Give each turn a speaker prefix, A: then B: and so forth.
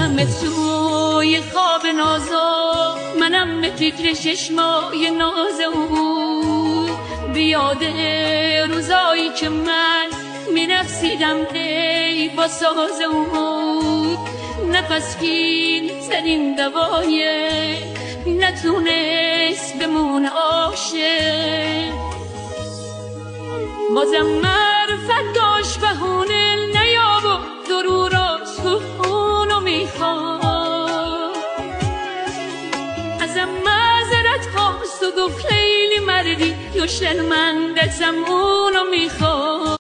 A: همه توی خواب نازا، منم به فکر چشمای ناز او. بیاده روزایی که من میرقصیدم دی با ساز او. نفس گیر زدیم دوایه نتونست بمونه عاشق. بازم معرفت داشت بهونه نیاب و ضروراش اونو میخواد. ازم معذرت خواست و گفت خیلی مردی یا شرمندتم اونو میخواد.